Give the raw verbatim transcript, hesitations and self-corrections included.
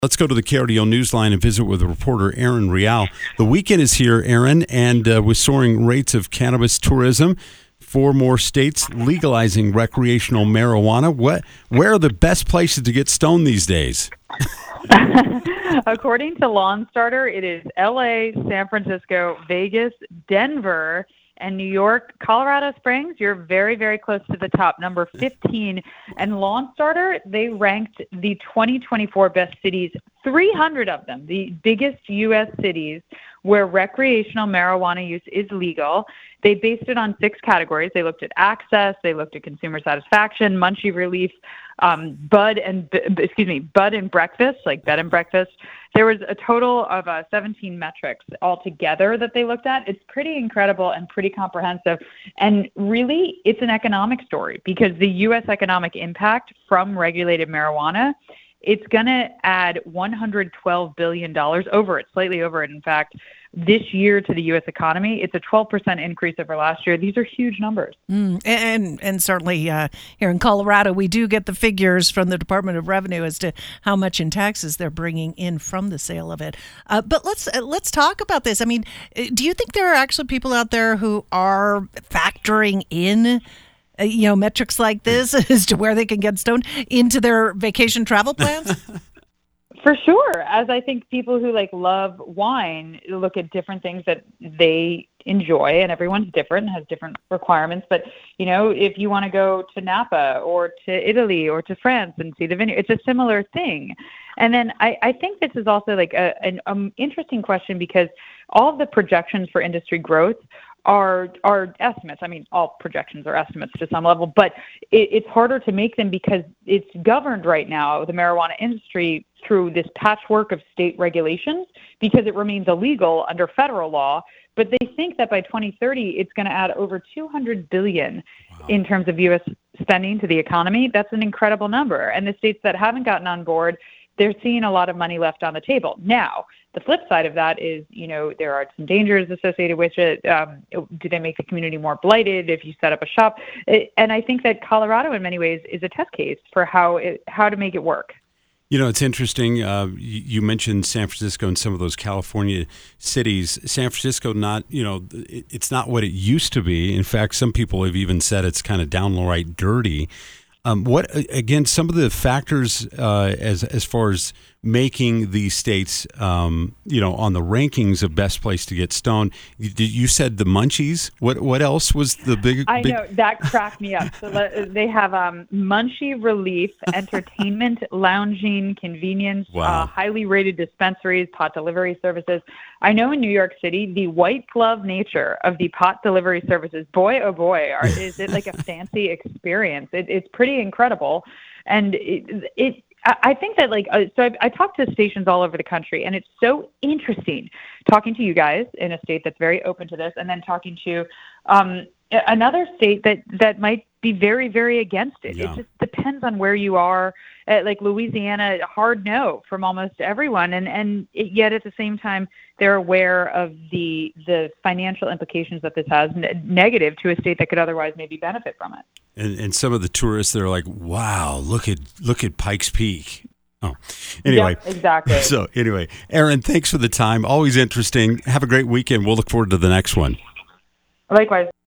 Let's go to the K R D O Newsline and visit with reporter Aaron Real. The weekend is here, Aaron, and uh, with soaring rates of cannabis tourism, four more states legalizing recreational marijuana. What, where are the best places to get stoned these days? According to Lawn Starter, it is L A, San Francisco, Vegas, Denver, and New York. Colorado Springs, you're very, very close to the top, number fifteen. And Lawn Starter, they ranked the twenty twenty-four best cities, three hundred of them, the biggest U S cities where recreational marijuana use is legal. They based it on six categories. They looked at access, they looked at consumer satisfaction, munchie relief, um, bud and excuse me, bud and breakfast, like bed and breakfast. There was a total of uh, seventeen metrics altogether that they looked at. It's pretty incredible and pretty comprehensive. And really, it's an economic story because the U S economic impact from regulated marijuana, it's going to add one hundred twelve billion dollars over it, slightly over it, in fact, this year to the U S economy. It's a twelve percent increase over last year. These are huge numbers. Mm, and and certainly uh, here in Colorado, we do get the figures from the Department of Revenue as to how much in taxes they're bringing in from the sale of it. Uh, but let's uh, let's talk about this. I mean, do you think there are actually people out there who are factoring in uh, you know, metrics like this as to where they can get stoned into their vacation travel plans? For sure. As I think people who like love wine look at different things that they enjoy, and everyone's different and has different requirements. But, you know, if you want to go to Napa or to Italy or to France and see the vineyard, it's a similar thing. And then I, I think this is also like a, an um, interesting question because all of the projections for industry growth are are estimates. I mean, all projections are estimates to some level, but it, it's harder to make them because it's governed right now, the marijuana industry, through this patchwork of state regulations because it remains illegal under federal law. But they think that by twenty thirty, it's going to add over two hundred billion dollars wow. in terms of U S spending to the economy. That's an incredible number. And the states that haven't gotten on board, they're seeing a lot of money left on the table. Now, the flip side of that is, you know, there are some dangers associated with it. Um, do they make the community more blighted if you set up a shop? It, and I think that Colorado, in many ways, is a test case for how it, how to make it work. You know, it's interesting. Uh, you, you mentioned San Francisco and some of those California cities. San Francisco, not, you know, it, it's not what it used to be. In fact, some people have even said it's kind of downright dirty. Um, what again? Some of the factors uh, as as far as making these states, um, you know, on the rankings of best place to get stoned. You, you said the munchies. What what else was the big? I big... know that cracked me up. So they have um, munchie relief, entertainment, lounging, convenience, wow. uh, highly rated dispensaries, pot delivery services. I know in New York City, the white glove nature of the pot delivery services. Boy, oh boy, are, is it like a fancy experience? It, it's pretty incredible, and it. it I think that, like, uh, so I've, I talked to stations all over the country, and it's so interesting talking to you guys in a state that's very open to this, and then talking to um, another state that, that might be very, very against it. Yeah. It just depends on where you are. Uh, like Louisiana, hard no from almost everyone, and and it, yet at the same time they're aware of the the financial implications that this has, n- negative to a state that could otherwise maybe benefit from it. And and some of the tourists, they're like, "Wow, look at look at Pikes Peak." Oh, anyway, yep, exactly. So anyway, Aaron, thanks for the time. Always interesting. Have a great weekend. We'll look forward to the next one. Likewise.